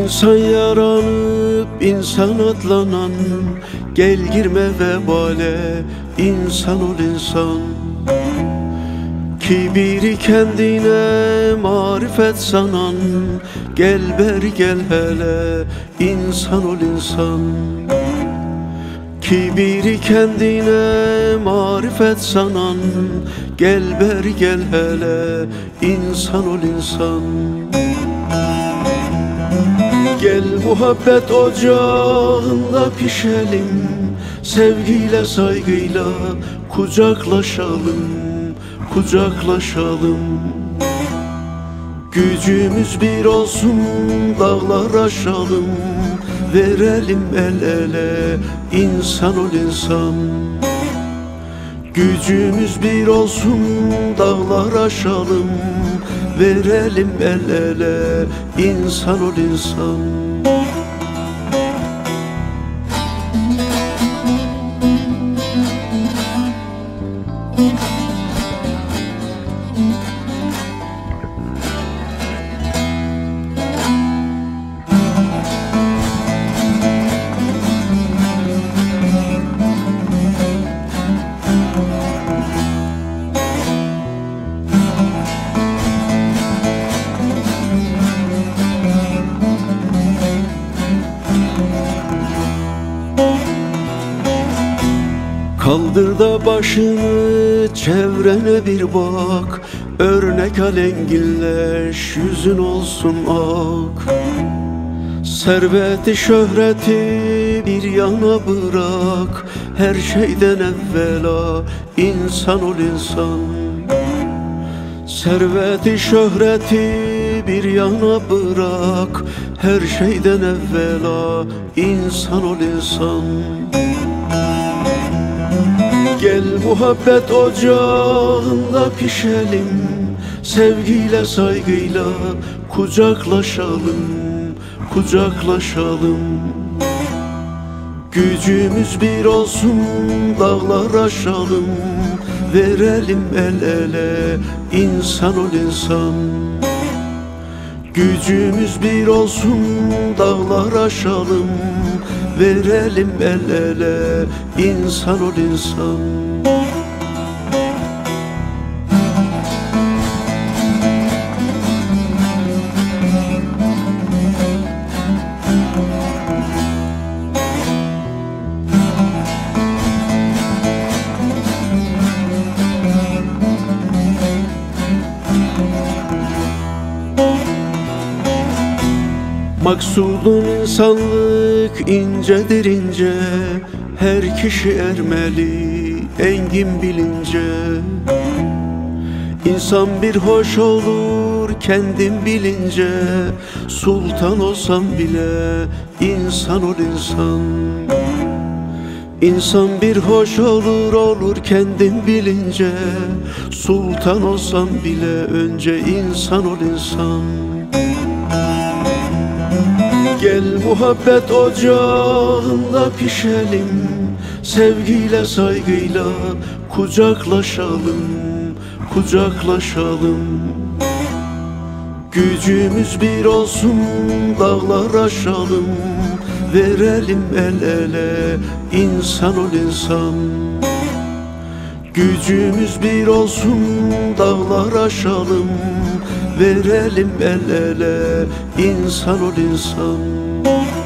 İnsan yaranıp insan atlanan, gel girme vebale, insan ol insan. Kibiri kendine marifet sanan, gel ber gel hele, insan ol insan. Kibiri kendine marifet sanan, gel ber gel hele, insan ol insan. Gel muhabbet ocağında pişelim, sevgiyle saygıyla kucaklaşalım, kucaklaşalım. Gücümüz bir olsun, dağlar aşalım, verelim el ele, insan ol insan. Gücümüz bir olsun, dağlar aşalım, verelim el ele, insan ol insan. Kaldır da başını çevrene bir bak, örnek alengilleş yüzün olsun ak. Serveti şöhreti bir yana bırak, her şeyden evvela insan ol insan. Serveti şöhreti bir yana bırak, her şeyden evvela insan ol insan. Gel muhabbet ocağında pişelim, sevgiyle saygıyla kucaklaşalım, kucaklaşalım. Gücümüz bir olsun, dağlar aşalım, verelim el ele, insan ol insan. Gücümüz bir olsun, dağlar aşalım, verelim el ele, insan ol insan. Maksudun insanlık incedir ince, her kişi ermeli engin bilince. İnsan bir hoş olur kendin bilince, sultan olsan bile insan ol insan. İnsan bir hoş olur kendin bilince, sultan olsan bile önce insan ol insan. Gel muhabbet ocağında pişelim, sevgiyle saygıyla kucaklaşalım, kucaklaşalım. Gücümüz bir olsun, dağlar aşalım, verelim el ele, insan ol insan. Gücümüz bir olsun, dağlar aşalım, verelim el ele, insan ol insan.